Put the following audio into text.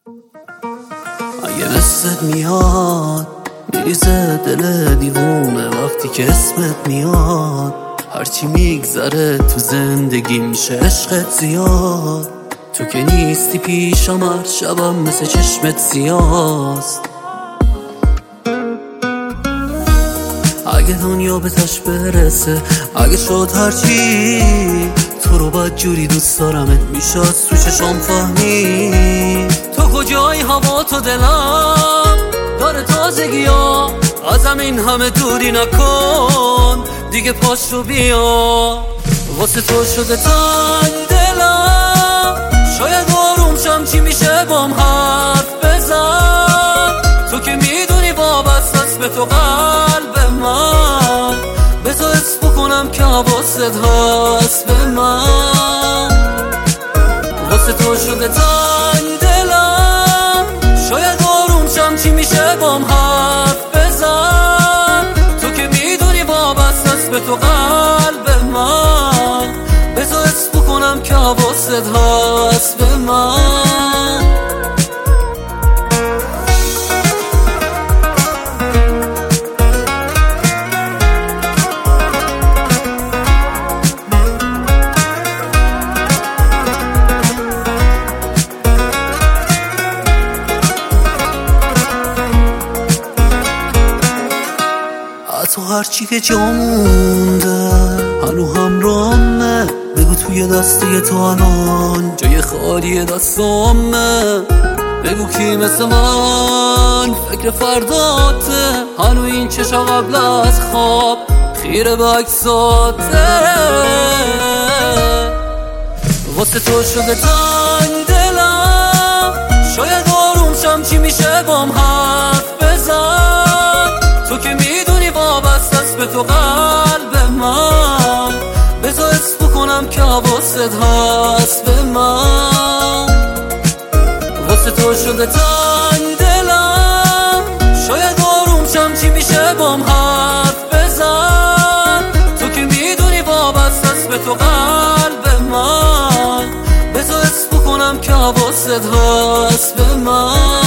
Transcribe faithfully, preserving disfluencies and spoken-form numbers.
اگه مثلت میاد میریزه دل دیوونه وقتی که اسمت میاد، هرچی میگذره تو زندگی میشه عشقت زیاد. تو که نیستی پیشم هر شبم مثل چشمت سیاست. اگه دنیا به تش برسه، اگه شد هرچی، تو رو باید جوری دوست دارمت میشه از تو چشام فهمی. تو کجایی هوا تو دلم داره تازگی ها، ازم این همه دوری نکن دیگه پاش رو بیا. واسه تو شده تنگ دلم، شاید آروم شم چی میشه بام حرف بزن. تو که میدونی وابسته است به تو قلب من، بذار حس بکنم که حواست هست به من. واسه تو شده تنگ دلم، شاید آروم شم چی میشه بام حرف بزن. تو که میدونی وابسته است به تو قلب من، بذار حس بکنم که حواست هست به من. تو هرچی که جا مونده هنو همرامه، بگو توی دسته تو الان جای خالی دستامه. بگو کی مثل من فکر فرداته، هنو این چشا قبل از خواب خیره به عکساته. واسه تو شده تنگ دلم، شاید آروم شم چی میشه بام حرف بزن. تو که میدونی وابسته است به تو قلب من، بذار حس بکنم که حواست هست به من. واسه تو شده تنگ دلم، شاید آروم شم چی میشه بام حرف بزن. تو که میدونی وابسته است به تو قلب من، بذار حس بکنم که حواست هست به من.